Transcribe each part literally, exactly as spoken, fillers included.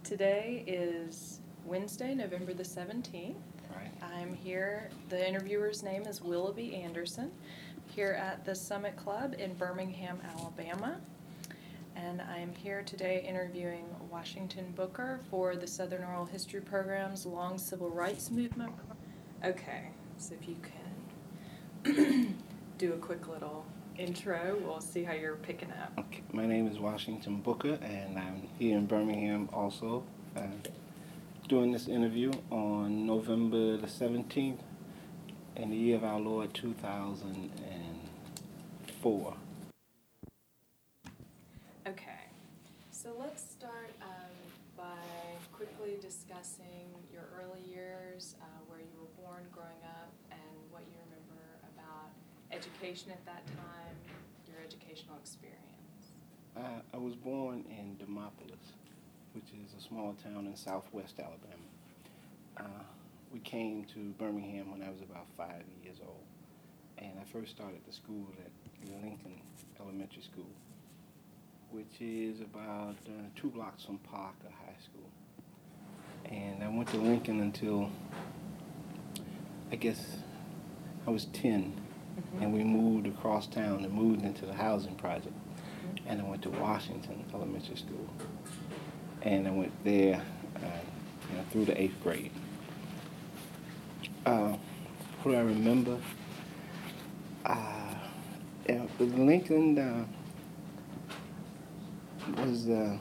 Today is Wednesday, November the seventeenth. Right. I'm here, the interviewer's name is Willoughby Anderson, here at the Summit Club in Birmingham, Alabama. And I'm here today interviewing Washington Booker for the Southern Oral History Program's Long Civil Rights Movement. Okay, so if you can do a quick little intro, we'll see how you're picking up. Okay. My name is Washington Booker, and I'm here in Birmingham also, uh, doing this interview on November the seventeenth in the year of our Lord two thousand four. Okay, so let's start um, by quickly discussing your early years, uh, where you were born, growing up, and what you remember about education at that time, your educational experience. Uh, I was born in Demopolis, which is a small town in southwest Alabama. Uh, we came to Birmingham when I was about five years old, and I first started the school at Lincoln Elementary School, which is about uh, two blocks from Parker High School. And I went to Lincoln until, I guess, I was ten, mm-hmm. and we moved across town and moved into the housing project. Mm-hmm. And I went to Washington Elementary School. And I went there uh, you know, through the eighth grade. Uh, what do I remember? Uh, yeah, Lincoln uh, was uh,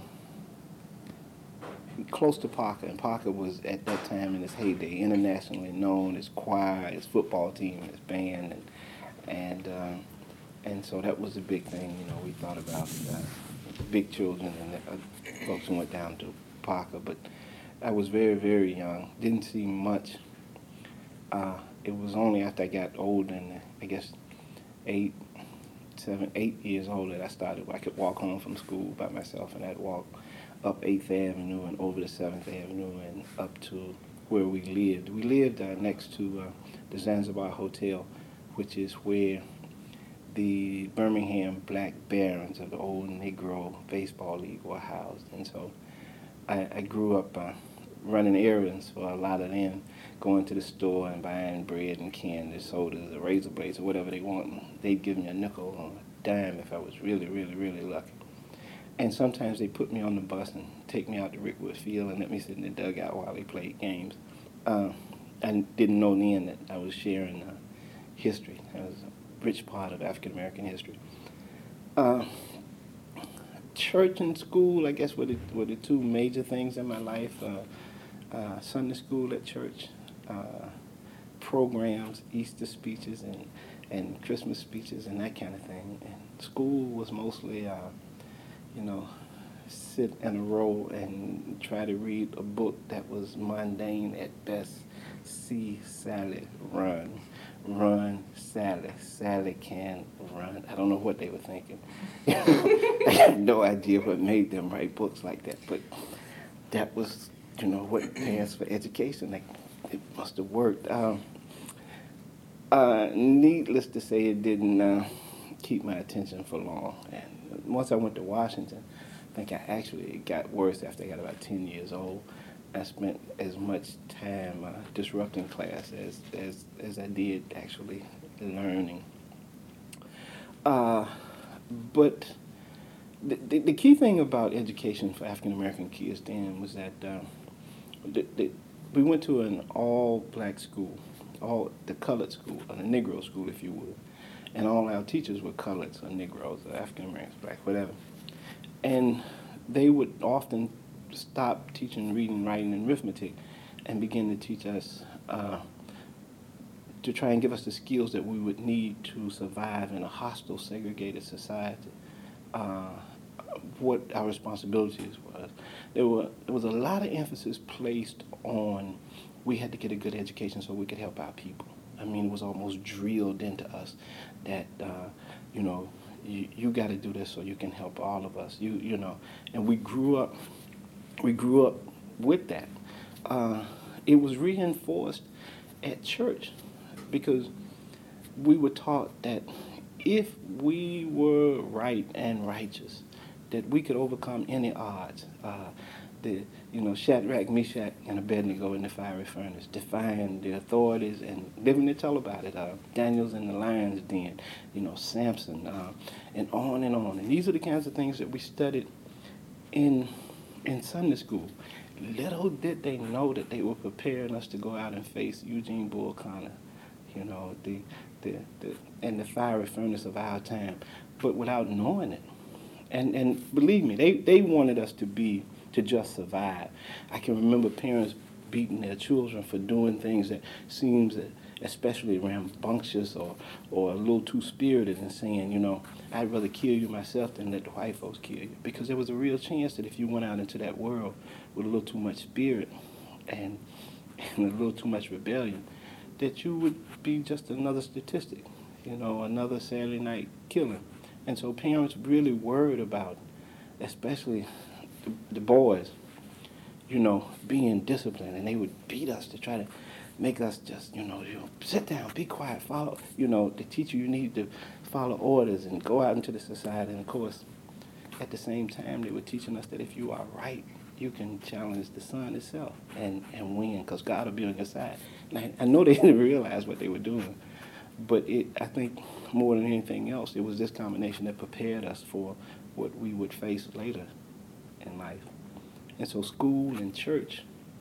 close to Parker, and Parker was at that time in its heyday, internationally known, its choir, its football team, its band, and and uh, and so that was a big thing. You know, we thought about uh, big children and the, uh, folks who went down to Parker, but I was very, very young. Didn't see much. Uh, it was only after I got older, and I guess eight, seven, eight years old, that I started. I could walk home from school by myself, and I'd walk up eighth Avenue and over to seventh Avenue and up to where we lived. We lived uh, next to uh, the Zanzibar Hotel, which is where the Birmingham Black Barons of the old Negro Baseball League were housed. And so I, I grew up uh, running errands for a lot of them, going to the store and buying bread and candy, sodas, or razor blades, or whatever they want. They'd give me a nickel or a dime if I was really, really, really lucky. And sometimes they put me on the bus and take me out to Rickwood Field and let me sit in the dugout while they played games. Uh, I didn't know then that I was sharing uh, history. That was a rich part of African American history. Uh, church and school, I guess, were the, were the two major things in my life. Uh, uh, Sunday school at church, uh, programs, Easter speeches, and, and Christmas speeches, and that kind of thing. And school was mostly... Uh, you know, sit in a row and try to read a book that was mundane at best. See Sally run, run Sally, Sally can run. I don't know what they were thinking. I have no idea what made them write books like that, but that was, you know, what passed for education. Like, it must have worked. Um, uh, needless to say, it didn't uh, keep my attention for long. And once I went to Washington, I think I actually, it got worse after I got about ten years old. I spent as much time uh, disrupting class as, as, as I did actually learning. Uh, but the, the, the key thing about education for African American kids then was that uh, the, the, we went to an all-black school, all the colored school, a Negro school, if you would. And all our teachers were coloreds or Negroes or African Americans, black, whatever. And they would often stop teaching reading, writing, and arithmetic and begin to teach us, uh, to try and give us the skills that we would need to survive in a hostile, segregated society, uh, what our responsibilities was. There, were, there was a lot of emphasis placed on we had to get a good education so we could help our people. I mean, it was almost drilled into us that, uh, you know, you, you got to do this so you can help all of us. You, you know, and we grew up, we grew up with that. Uh, it was reinforced at church because we were taught that if we were right and righteous, that we could overcome any odds. Uh, the you know, Shadrach, Meshach, and Abednego in the fiery furnace, defying the authorities and living to tell about it. Uh, Daniel's in the lion's den, you know, Samson, uh, and on and on. And these are the kinds of things that we studied in in Sunday school. Little did they know that they were preparing us to go out and face Eugene Bull Connor, you know, the, the, the and the fiery furnace of our time, but without knowing it. And and believe me, they, they wanted us to be to just survive. I can remember parents beating their children for doing things that seems especially rambunctious or, or a little too spirited, and saying, you know, I'd rather kill you myself than let the white folks kill you. Because there was a real chance that if you went out into that world with a little too much spirit and, and a little too much rebellion, that you would be just another statistic, you know, another Saturday night killing. And so parents really worried about, especially the, the boys, you know, being disciplined, and they would beat us to try to make us just, you know, you know, sit down, be quiet, follow, you know, they teach you you need to follow orders and go out into the society. And of course, at the same time, they were teaching us that if you are right, you can challenge the sun itself and, and win, because God will be on your side. And I, I know they didn't realize what they were doing, but it, I think more than anything else, it was this combination that prepared us for what we would face later in life. And so school and church,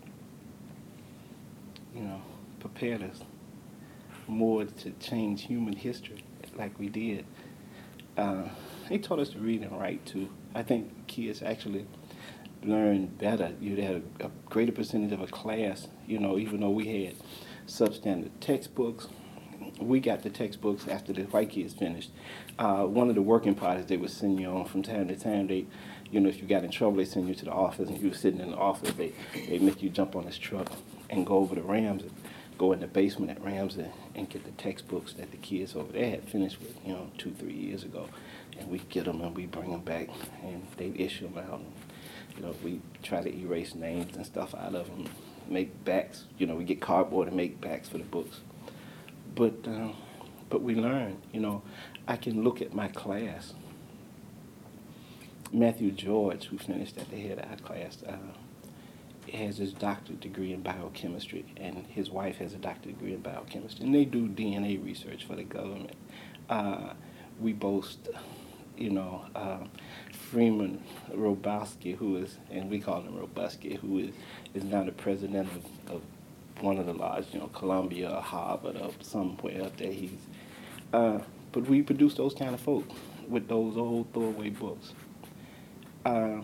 you know, prepared us more to change human history like we did. Uh, they taught us to read and write, too. I think kids actually learned better. You had a, a greater percentage of a class, you know, even though we had substandard textbooks. We got the textbooks after the white kids finished. Uh, one of the working parties they would send you on from time to time, they, you know, if you got in trouble, they send you to the office, and you were sitting in the office, they they make you jump on this truck and go over to Ramsey, go in the basement at Ramsey and get the textbooks that the kids over there had finished with, you know, two, three years ago. And we get them and we bring them back, and they issue them out. And, you know, we try to erase names and stuff out of them, make backs. You know, we get cardboard and make backs for the books. But uh, but we learn, you know, I can look at my class. Matthew George, who finished at the head of our class, uh, has his doctorate degree in biochemistry, and his wife has a doctorate degree in biochemistry, and they do D N A research for the government. Uh, we boast, you know, uh, Freeman Robowski, who is, and we call him Robusky, who is, is now the president of, of one of the large, you know, Columbia or Harvard or somewhere up there. He's, uh, but we produce those kind of folk with those old throwaway books. Uh,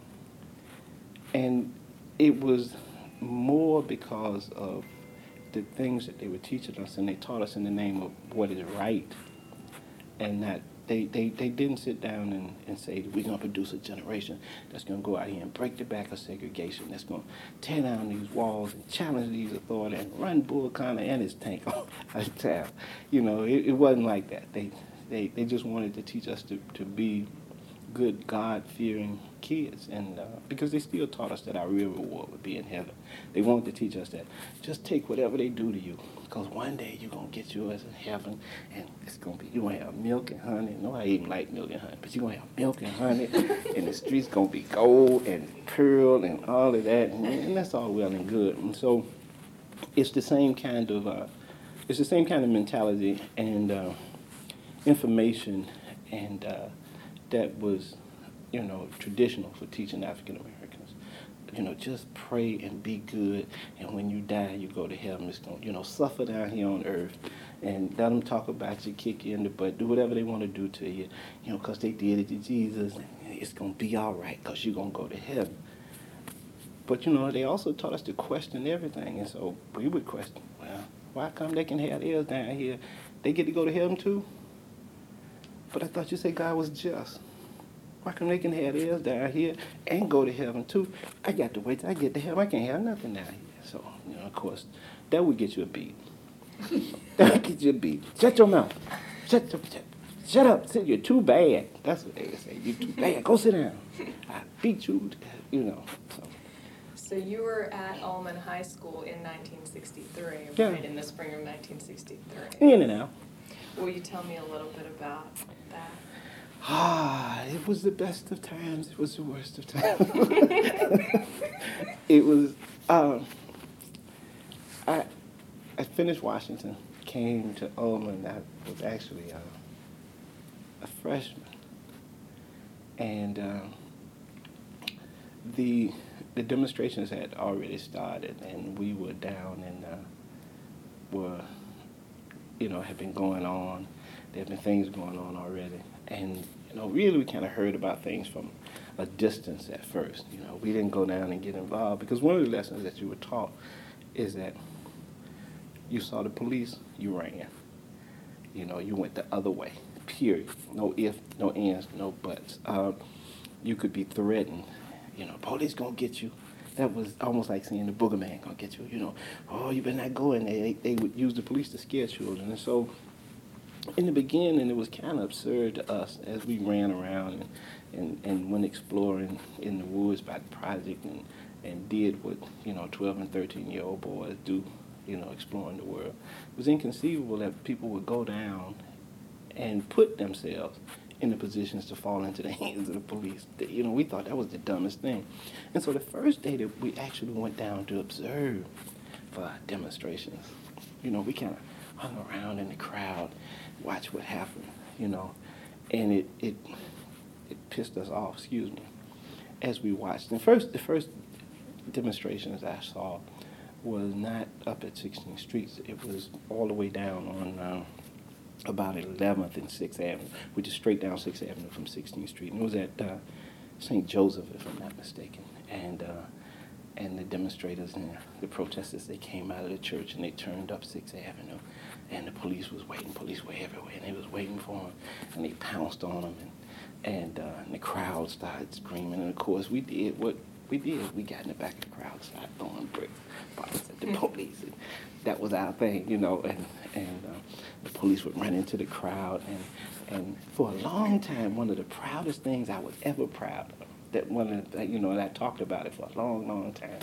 and it was more because of the things that they were teaching us, and they taught us in the name of what is right, and that they, they, they didn't sit down and, and say, we're going to produce a generation that's going to go out here and break the back of segregation, that's going to tear down these walls and challenge these authorities and run Bull Connor and his tank out of town. You know, it, it wasn't like that. They, they, they just wanted to teach us to, to be good, God-fearing kids, and uh, because they still taught us that our real reward would be in heaven. They wanted to teach us that just take whatever they do to you, because one day you're going to get yours in heaven, and it's going to be, you're going to have milk and honey. No, I even like milk and honey, but you're going to have milk and honey, and the streets going to be gold and pearl and all of that, and, and that's all well and good. And so it's the same kind of, uh, it's the same kind of mentality and uh, information and uh, that was, you know, traditional for teaching African Americans. You know, just pray and be good, and when you die, you go to heaven. It's going, you know, suffer down here on earth, and let them talk about you, kick you in the butt, do whatever they want to do to you, you know, because they did it to Jesus, and it's going to be all right because you're going to go to heaven. But, you know, they also taught us to question everything, and so we would question, well, why come they can have theirs down here? They get to go to heaven too? But I thought you said God was just. Why come they can have theirs down here and go to heaven too? I got to wait till I get to heaven. I can't have nothing down here. So, you know, of course, that would get you a beat. That would get you a beat. Shut your mouth. Shut, shut, shut up. You're too bad. That's what they would say. You're too bad. Go sit down. I beat you, you know. So, so you were at Allman High School in nineteen sixty-three, yeah. Right, in the spring of nineteen sixty-three. In and out. Will you tell me a little bit about that? Ah, it was the best of times. It was the worst of times. It was. Um, I I finished Washington, came to Ullman. I was actually uh, a freshman, and um, the the demonstrations had already started, and we were down and uh, were, you know, had been going on. There had been things going on already, and you know, really, we kind of heard about things from a distance at first. You know, we didn't go down and get involved because one of the lessons that you were taught is that you saw the police, you ran. You know, you went the other way. Period. No ifs, no ands, no buts. Um, you could be threatened. You know, police gonna get you. That was almost like seeing the boogeyman gonna get you. You know, oh, you better not go in there. They, they would use the police to scare children, and so in the beginning, it was kind of absurd to us as we ran around and, and, and went exploring in the woods by the project and, and did what, you know, twelve and thirteen-year-old boys do, you know, exploring the world. It was inconceivable that people would go down and put themselves in the positions to fall into the hands of the police. You know, we thought that was the dumbest thing. And so the first day that we actually went down to observe for demonstrations, you know, we kind of hung around in the crowd, watch what happened, you know, and it it it pissed us off, excuse me, as we watched. And first, the first demonstrations I saw was not up at sixteenth Street. It was all the way down on uh, about eleventh and sixth Avenue, which is straight down sixth Avenue from sixteenth Street. And it was at uh, Saint Joseph, if I'm not mistaken. And uh, and the demonstrators and the protesters, they came out of the church and they turned up sixth Avenue. And the police was waiting. Police were everywhere, and they was waiting for them. And they pounced on them, and and, uh, and the crowd started screaming. And of course, we did what we did. We got in the back of the crowd, started throwing bricks, bottles at the police. And that was our thing, you know. And and uh, the police would run into the crowd. And and for a long time, one of the proudest things I was ever proud of, that one of the, you know, and I talked about it for a long, long time,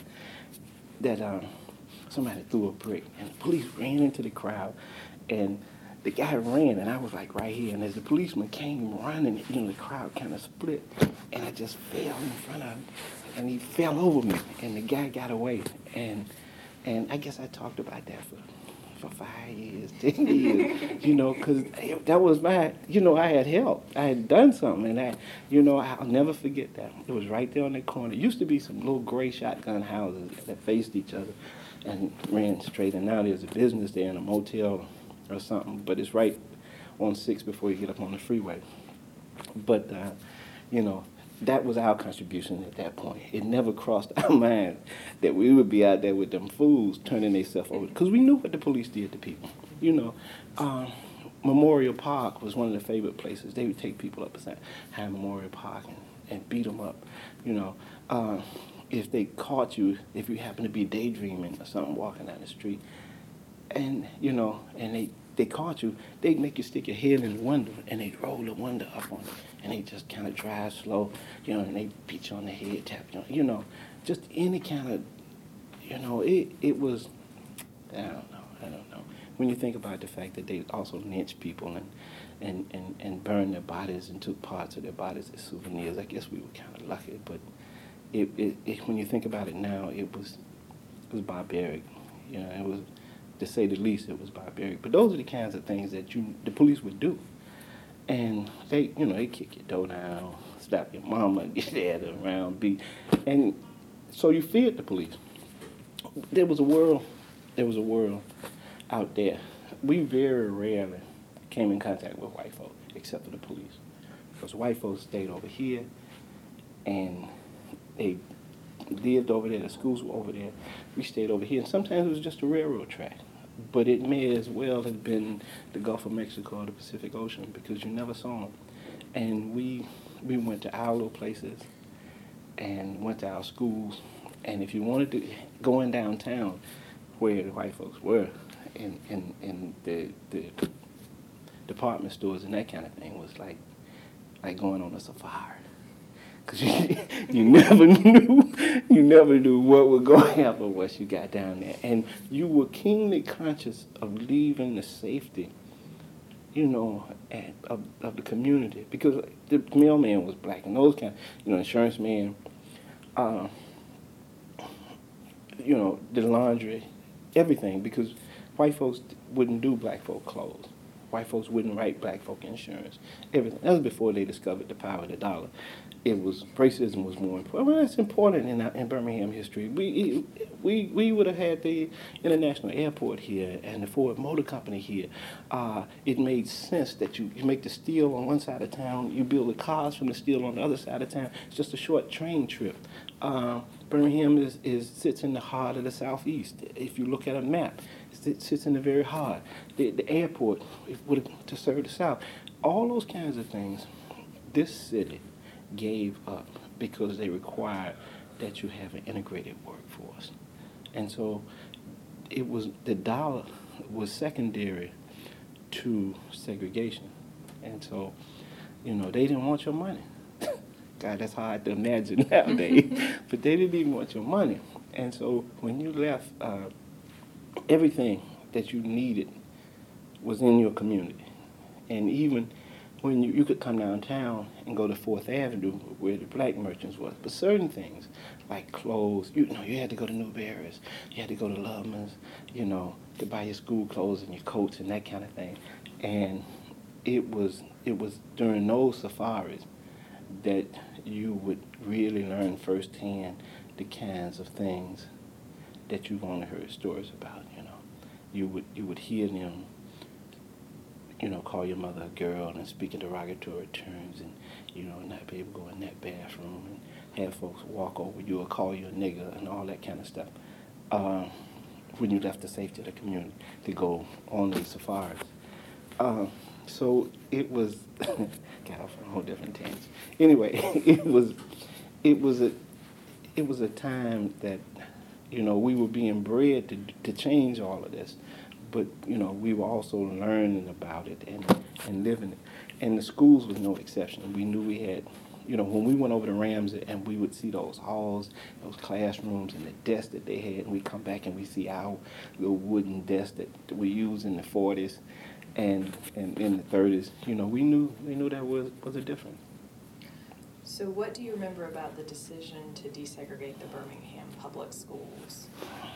that um, somebody threw a brick, and the police ran into the crowd, and the guy ran, and I was like right here, and as the policeman came running, you know, the crowd kind of split, and I just fell in front of him, and he fell over me, and the guy got away, and and I guess I talked about that for for five years, ten years, you know, because that was my, you know, I had help. I had done something, and I, you know, I'll never forget that. It was right there on that corner. It used to be some little gray shotgun houses that faced each other and ran straight, and now there's a business there and a motel or something, but it's right on six before you get up on the freeway. But, uh, you know, that was our contribution at that point. It never crossed our mind that we would be out there with them fools turning themselves over, because we knew what the police did to people. You know, um, Memorial Park was one of the favorite places. They would take people up beside High Memorial Park and, and beat them up. You know, uh, if they caught you, if you happen to be daydreaming or something, walking down the street, and, you know, and they they caught you, they'd make you stick your head in the window, and they'd roll the window up on you, and they just kind of drive slow, you know, and they beat you on the head, tap you on, you know, just any kind of, you know, it it was, I don't know, I don't know. When you think about the fact that they also lynched people and, and, and, and burned their bodies and took parts of their bodies as souvenirs, I guess we were kind of lucky, but it, it, it when you think about it now, it was, it was barbaric, you know, it was, to say the least, it was barbaric. But those are the kinds of things that you, the police would do. And they, you know, they kick your door down, slap your mama, get dad around, beat. And so you feared the police. There was a world, there was a world out there. We very rarely came in contact with white folk, except for the police. Because white folks stayed over here, and they lived over there, the schools were over there. We stayed over here, and sometimes it was just a railroad track. But it may as well have been the Gulf of Mexico or the Pacific Ocean, because you never saw them. And we we went to our little places and went to our schools. And if you wanted to go in downtown, where the white folks were, in, in, in the, the department stores and that kind of thing, was like like going on a safari. Because you, you never knew, you never knew what was going to happen once you got down there. And you were keenly conscious of leaving the safety you know, and, of, of the community, because the mailman was black and those kind, you know, insurance man, uh, you know, the laundry, everything, because white folks wouldn't do black folk clothes. White folks wouldn't write black folk insurance. Everything. That was before they discovered the power of the dollar. It was racism was more important. Well, that's important in, in Birmingham history. We we we would have had the international airport here and the Ford Motor Company here. Uh, it made sense that you, you make the steel on one side of town, you build the cars from the steel on the other side of town. It's just a short train trip. Uh, Birmingham is, is sits in the heart of the southeast. If you look at a map, it sits in the very heart. The, the airport would to serve the south. All those kinds of things, this city gave up because they required that you have an integrated workforce. And so it was, the dollar was secondary to segregation. And so, you know, they didn't want your money. God, that's hard to imagine nowadays. But they didn't even want your money. And so when you left, uh, everything that you needed was in your community. And even when you, you could come downtown and go to Fourth Avenue where the black merchants was. But certain things, like clothes, you know, you had to go to Newberry's, you had to go to Loveman's, you know, to buy your school clothes and your coats and that kind of thing. And it was it was during those safaris that you would really learn firsthand the kinds of things that you've only heard stories about, you know. You would you would hear them, you know, call your mother a girl and speak in derogatory terms and, you know, not be able to go in that bathroom and have folks walk over you or call you a nigger and all that kind of stuff. Uh, when you left the safety of the community to go on these safaris. Uh, so it was, got off on a whole different tangent. Anyway, it was, it was a, it was a time that, you know, we were being bred to to change all of this, but you know, we were also learning about it and and living it. And the schools was no exception. We knew we had, you know, when we went over to Ramsey and we would see those halls, those classrooms, and the desks that they had, and we come back and we see our little wooden desks that we used in the forties and, and in the thirties. You know, we knew we knew that was was a difference. So what do you remember about the decision to desegregate the Birmingham public schools?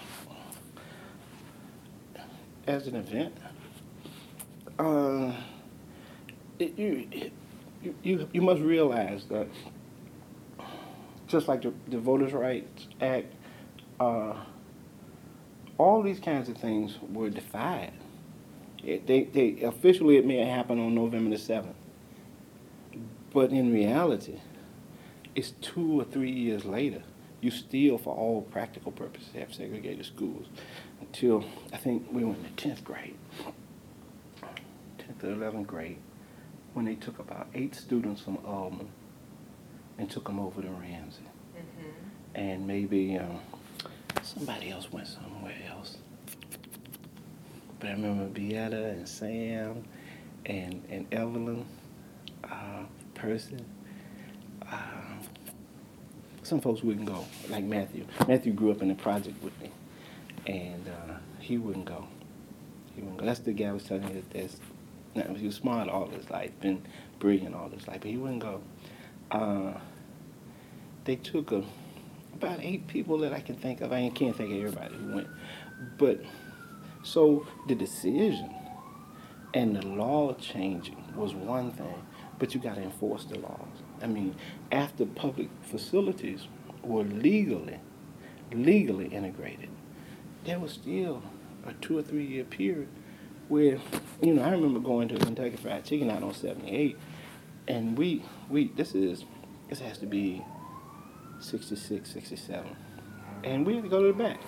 As an event, uh, it, you, it, you you must realize that just like the, the Voters' Rights Act, uh, all these kinds of things were defied. It, they, they officially it may have happened on November the seventh, but in reality, it's two or three years later. You still, for all practical purposes, have segregated schools until I think we were in the tenth grade, tenth or eleventh grade, when they took about eight students from Alman and took them over to Ramsey. Mm-hmm. And maybe um, somebody else went somewhere else. But I remember Beata and Sam and, and Evelyn, uh, Person. Uh, some folks wouldn't go, like Matthew. Matthew grew up in the project with me, and uh, he wouldn't go. He wouldn't go. That's the guy I was telling you that that's, now, he was smart all his life, been brilliant all his life, but he wouldn't go. Uh, they took a, about eight people that I can think of. I can't think of everybody who went. But, so the decision and the law changing was one thing, but you got to enforce the laws. I mean, after public facilities were legally, legally integrated, there was still a two or three year period where, you know, I remember going to Kentucky Fried Chicken out on seventy-eight, and we, we, this is, this has to be sixty-six, sixty-seven, and we had to go to the back.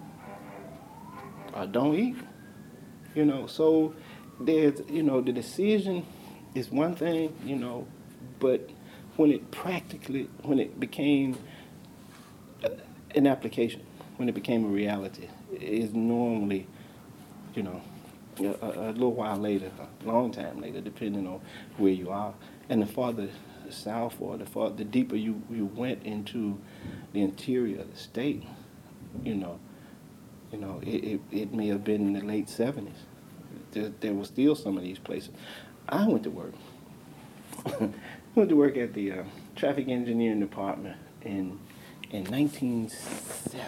Or don't eat, you know, so there's, you know, the decision is one thing, you know, but when it practically, when it became an application, when it became a reality, is normally, you know, a, a little while later, a long time later, depending on where you are. And the farther south or the far, the deeper you, you went into the interior of the state, you know, you know, it, it, it may have been in the late seventies. there, there were still some of these places. I went to work. I went to work at the uh, traffic engineering department in in nineteen seventy.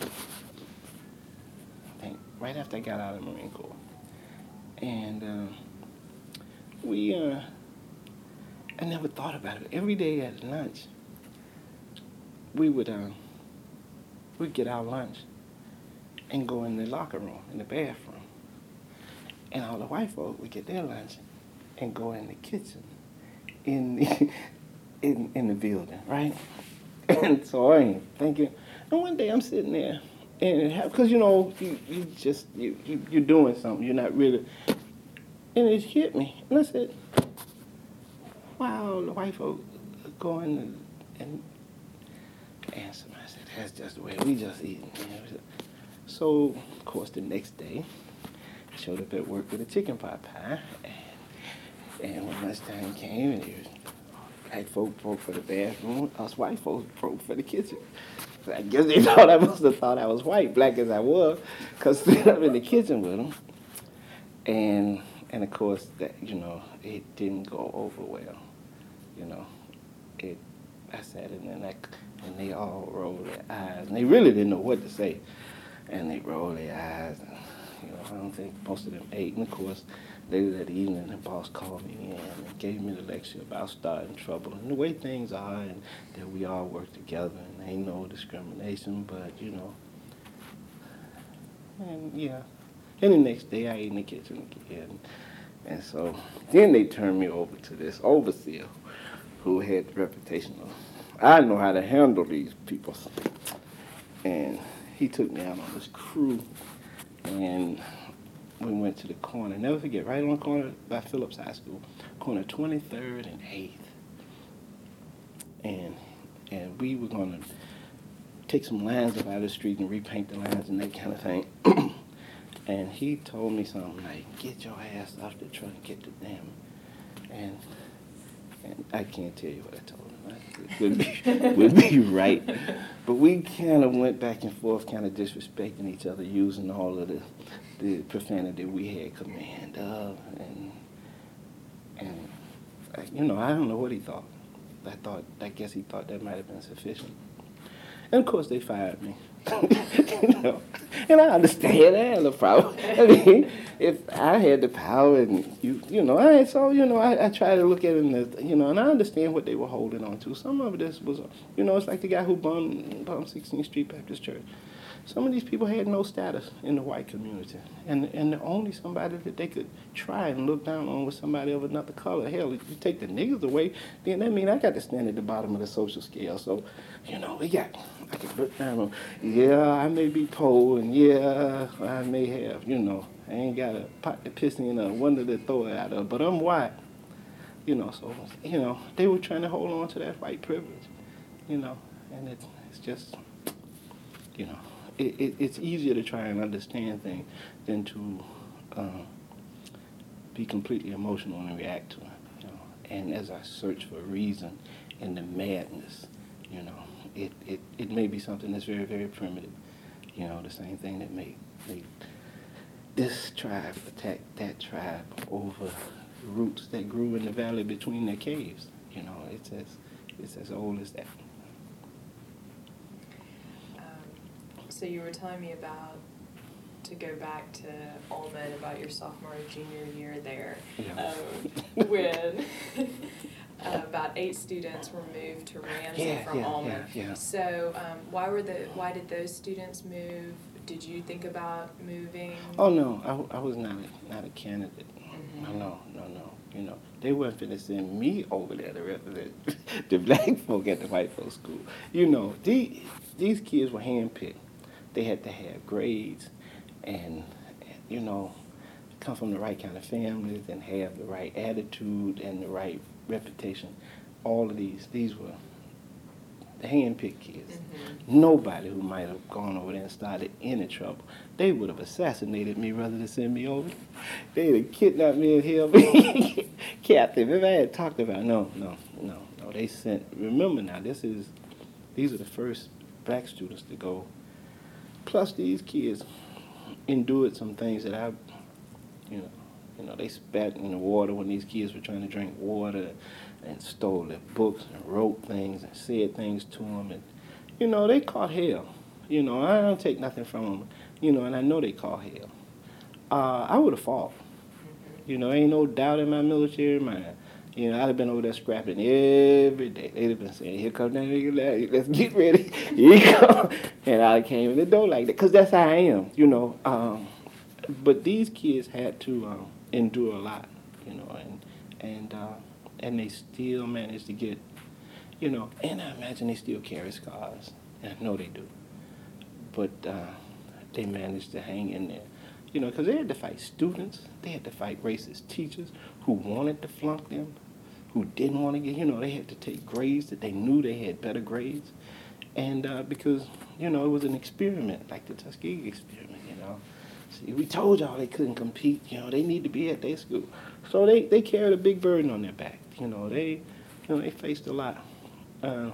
I think right after I got out of the Marine Corps, and uh, we. Uh, I never thought about it. Every day at lunch, we would uh, we'd get our lunch and go in the locker room, in the bathroom. And all the white folk would get their lunch and go in the kitchen, in the, in, in the building, right? And so I ain't thinking. And one day I'm sitting there, and it happened, because, you know, you, you just, you, you, you're doing something, you're not really. And it hit me, and I said, wow, the white folk going and, and answer me. I said, that's just the way we just eating. So, of course, the next day, I showed up at work with a chicken pot pie, and, and when lunchtime came, and it was, black folk broke for the bathroom, us white folks broke for the kitchen. So I guess they thought I must have thought I was white, black as I was, because I'm in the kitchen with them. And, and of course, that, you know, it didn't go over well. You know, it. I sat in there, and, I, and they all rolled their eyes, and they really didn't know what to say. And they rolled their eyes, and, you know, I don't think most of them ate. And of course, later that evening, the boss called me in and gave me the lecture about starting trouble and the way things are, and that we all work together, and ain't no discrimination, but, you know. And, yeah. And the next day, I ate in the kitchen again. And so then they turned me over to this overseer who had the reputation of, I know how to handle these people. And he took me out on this crew, and we went to the corner. Never forget, right on the corner by Phillips High School, corner twenty-third and eighth. And and we were going to take some lines up out of the street and repaint the lines and that kind of thing. And he told me something like, get your ass off the truck and get the damn. And and I can't tell you what I told him. It would be, would be right. But we kind of went back and forth, kind of disrespecting each other, using all of the, the profanity we had command of. And, and you know, I don't know what he thought. I thought, I guess he thought that might have been sufficient. And, of course, they fired me. You know, and I understand. I had no problem. I mean, if I had the power and, you you know, I so, you know, I, I try to look at it as, you know, and I understand what they were holding on to. Some of this was, you know, it's like the guy who bombed, bombed sixteenth Street Baptist Church. Some of these people had no status in the white community. And and the only somebody that they could try and look down on was somebody of another color. Hell, if you take the niggas away, then that means I got to stand at the bottom of the social scale. So, you know, we got, I can look down on, yeah, I may be poor, and yeah, I may have, you know, I ain't got a pot to piss in or one to throw it out of, but I'm white. You know, so, you know, they were trying to hold on to that white privilege, you know, and it, it's just, you know, It, it, it's easier to try and understand things than to uh, be completely emotional and react to it. You know? And as I search for reason in the madness, you know, it, it, it may be something that's very, very primitive. You know, the same thing that made, made this tribe attack that tribe over roots that grew in the valley between their caves. You know, it's as, it's as old as that. So you were telling me about, to go back to Ullman, about your sophomore and junior year there, Yeah. um, when uh, about eight students were moved to Ramsey yeah, from yeah, Ullman. Yeah, yeah. So um, why were the why did those students move? Did you think about moving? Oh no, I, I was not a, not a candidate. Mm-hmm. No, no, no, no. You know, they weren't finna send me over there to represent the black folk at the white folks school. You know, these these kids were handpicked. They had to have grades and, you know, come from the right kind of families and have the right attitude and the right reputation. All of these, these were the hand-picked kids. Mm-hmm. Nobody who might have gone over there and started any trouble, they would have assassinated me rather than send me over. They'd have kidnapped me and held me captive. If I had talked about, no, no, no, no. They sent, remember now, this is, these are the first black students to go. Plus, these kids endured some things that I, you know, You know, they spat in the water when these kids were trying to drink water, and stole their books and wrote things and said things to them. And, you know, they caught hell. You know, I don't take nothing from them. You know, and I know they caught hell. Uh, I would have fought. You know, ain't no doubt in my military mind. You know, I'd have been over there scrapping every day. They'd have been saying, here come that nigga, let's get ready. Here you go. And I came in the door like that, because that's how I am, you know. Um, but these kids had to um, endure a lot, you know, and and uh, and they still managed to get, you know, and I imagine they still carry scars. And I know they do. But uh, they managed to hang in there. You know, because they had to fight students, they had to fight racist teachers who wanted to flunk them, who didn't want to get, you know, they had to take grades that they knew they had better grades. And uh, because, you know, it was an experiment, like the Tuskegee experiment, you know. See, we told y'all they couldn't compete, you know, they need to be at their school. So they, they carried a big burden on their back, you know, they, you know, they faced a lot. Uh,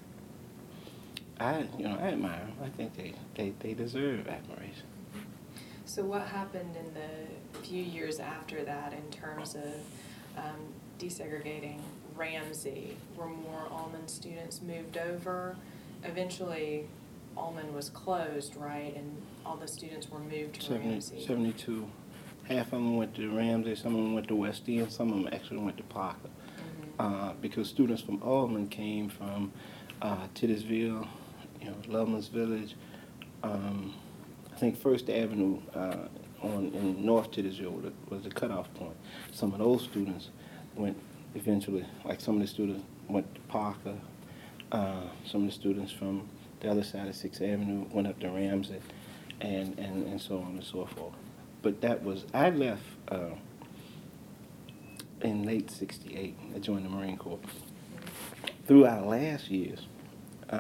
I, you know, I admire them. I think they, they, they deserve admiration. So what happened in the few years after that in terms of um, desegregating Ramsey? Were more Allman students moved over? Eventually, Allman was closed, right? And all the students were moved to seventy, Ramsey. seventy-two. Half of them went to Ramsey, some of them went to West End, some of them actually went to Parker. Mm-hmm. uh, because students from Allman came from uh, Titusville, you know, Loveman's Village, um, I think First Avenue uh, on in North Titusville was the, was the cutoff point. Some of those students went eventually, like some of the students went to Parker. Uh, some of the students from the other side of Sixth Avenue went up to Ramsey, and, and, and so on and so forth. But that was, I left uh, in late sixty-eight. I joined the Marine Corps. Through our last years, uh,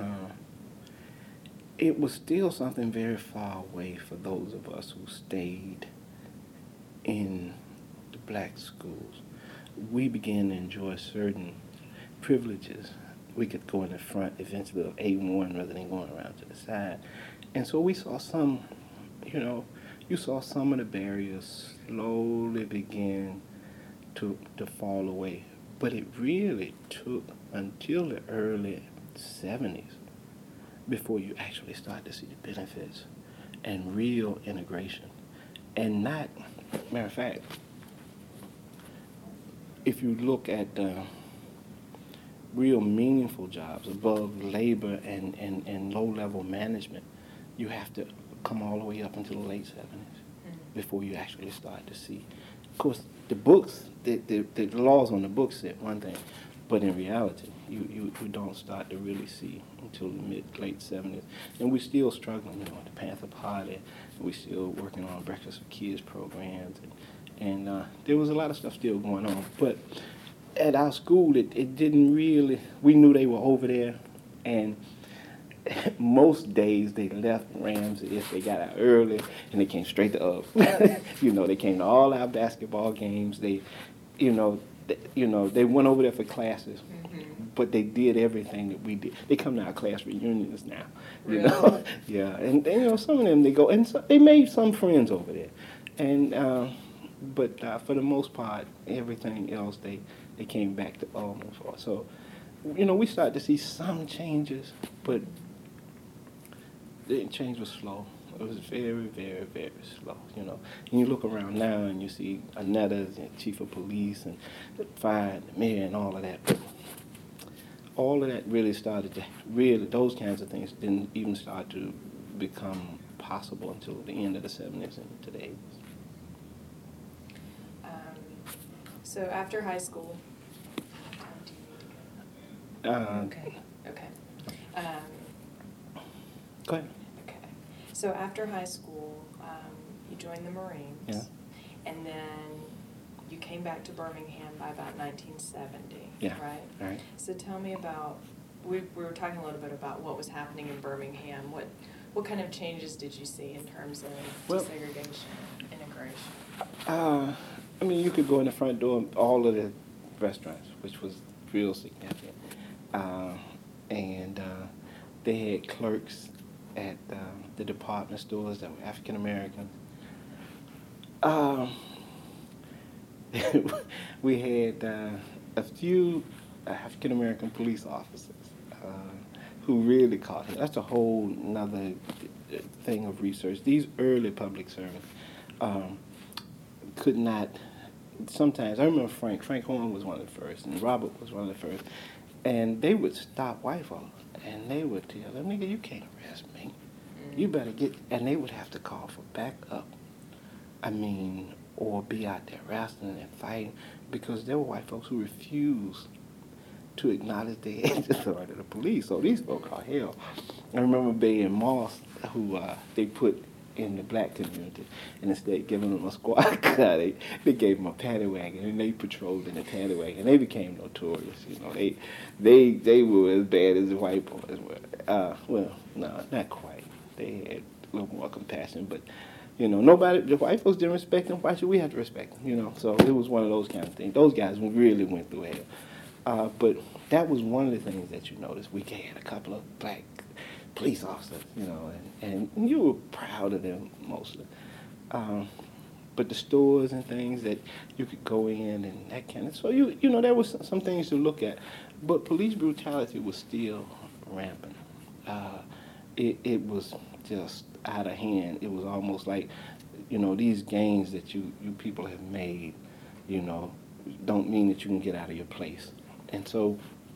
it was still something very far away for those of us who stayed in the black schools. We began to enjoy certain privileges. We could go in the front eventually of A one rather than going around to the side. And so we saw some, you know, you saw some of the barriers slowly begin to, to fall away. But it really took until the early seventies before you actually start to see the benefits and real integration. And not, matter of fact, if you look at uh, real meaningful jobs above labor and, and, and low-level management, you have to come all the way up until the late seventies mm-hmm. before you actually start to see. Of course, the books, the, the, the laws on the books said one thing, but in reality, you, you, you don't start to really see until the mid, late seventies. And we're still struggling, you know, with the Panther Party, and we're still working on Breakfast with Kids programs, and, and uh, there was a lot of stuff still going on. But at our school, it, it didn't really, we knew they were over there, and most days they left Ramsey if they got out early, and they came straight to us. You know, they came to all our basketball games. They, you know, they, you know, they went over there for classes, mm-hmm. but they did everything that we did. They come to our class reunions now, you really? know. Yeah, and, and you know, some of them they go, and so, they made some friends over there, and uh, but uh, for the most part, everything else they they came back to Allman for. So, you know, we started to see some changes, but the change was slow. It was very, very, very slow, you know. And you look around now and you see Anetta, the chief of police, and the fire, and the mayor, and all of that. But all of that really started to, really, those kinds of things didn't even start to become possible until the end of the seventies and today. Um, so after high school, Uh, okay, okay. Um, Go ahead. Okay. So after high school, um, you joined the Marines. Yeah. And then you came back to Birmingham by about nineteen seventy, Yeah. right? Right. So tell me about, we, we were talking a little bit about what was happening in Birmingham. What what kind of changes did you see in terms of well, desegregation, integration? Uh, I mean, you could go in the front door of all of the restaurants, which was real significant. Uh, and uh, they had clerks at uh, the department stores that were African Americans. Um, we had uh, a few African American police officers uh, who really caught it. That's a whole nother thing of research. These early public servants um, could not. Sometimes I remember Frank. Frank Horn was one of the first, and Robert was one of the first, and they would stop white folks, and they would tell them, "Nigga, you can't arrest me. You better get." And they would have to call for backup. I mean, or be out there wrestling and fighting, because there were white folks who refused to acknowledge they had the authority of the police. So these folks are hell. I remember Bay and Moss, who uh, they put in the black community, and instead of giving them a squad car, they, they gave them a paddy wagon, and they patrolled in the paddy wagon. They became notorious, you know. They they they were as bad as the white boys were. Uh, well, no, not quite. They had a little more compassion, but you know, nobody, the white folks didn't respect them. Why should we have to respect them? You know, so it was one of those kind of things. Those guys really went through hell. Uh, but that was one of the things that you noticed. We had a couple of black police officers, you know, and, and you were proud of them mostly. Um, but the stores and things that you could go in and that kind of, so you you know, there was some things to look at. But police brutality was still rampant. Uh, it, it was just out of hand. It was almost like, you know, these gains that you, you people have made, you know, don't mean that you can get out of your place. And so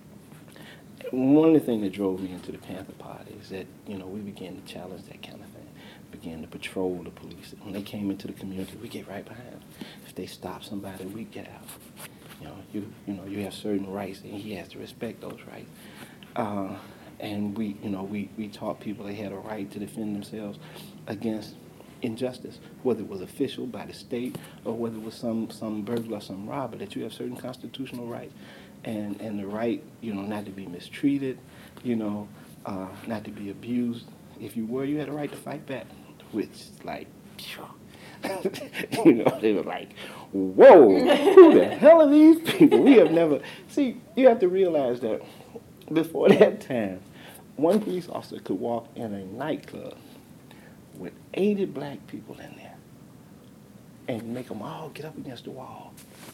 one of the things that drove me into the Panther Party is that, you know, we began to challenge that kind of thing, began to patrol the police. When they came into the community, we get right behind them. If they stop somebody, we get out. You know, you you know, you have certain rights, and he has to respect those rights. Uh, and we, you know, we, we taught people they had a right to defend themselves against injustice, whether it was official by the state or whether it was some, some burglar or some robber, that you have certain constitutional rights. And, and the right, you know, not to be mistreated, you know, uh, not to be abused. If you were, you had a right to fight back, which, like, you know, they were like, whoa, who the hell are these people? We have never, see, you have to realize that before that time, one police officer could walk in a nightclub with eighty black people in there and make them all get up against the wall.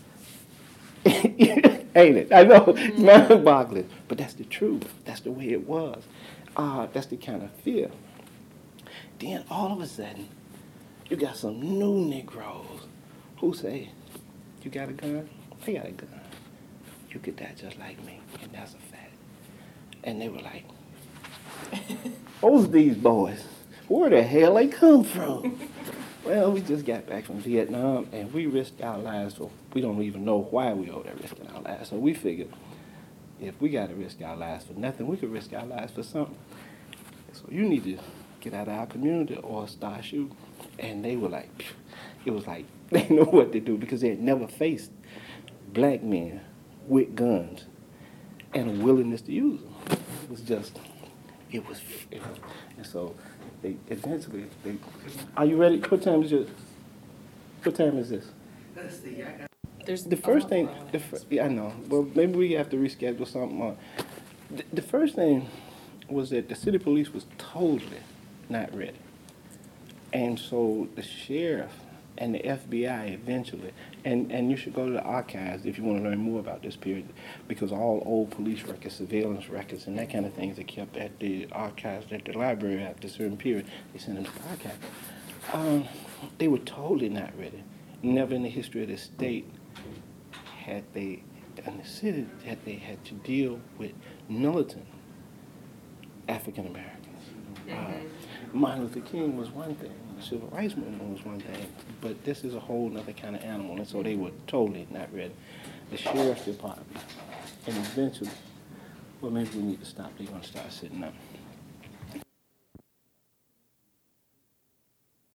Ain't it? I know, it's mind-boggling, but that's the truth. That's the way it was. Uh, that's the kind of fear. Then all of a sudden, you got some new Negroes who say, you got a gun? I got a gun. You could die just like me, and that's a fact. And they were like, who's these boys? Where the hell they come from? Well, we just got back from Vietnam, and we risked our lives for, we don't even know why we over there risking our lives. So we figured, if we got to risk our lives for nothing, we could risk our lives for something. So you need to get out of our community or start shooting. And they were like, phew. It was like, they know what to do because they had never faced black men with guns and a willingness to use them. It was just, it was, it was and so they eventually, they, are you ready? What time is your, what time is this? There's The first thing, the fir- yeah, I know, well, maybe we have to reschedule something on. The, the first thing was that the city police was totally not ready. And so the sheriff and the F B I eventually, and, and you should go to the archives if you want to learn more about this period, because all old police records, surveillance records, and that kind of things are kept at the archives, at the library after a certain period. They send them to the archive. Um, they were totally not ready. Never in the history of the state had they, in the city, had they had to deal with militant African Americans. Mm-hmm. Uh, Martin Luther King was one thing. The Civil Rights Movement was one thing. But this is a whole other kind of animal, and so they were totally not ready. The sheriff's department, and eventually, well, maybe we need to stop. They're going to start sitting up.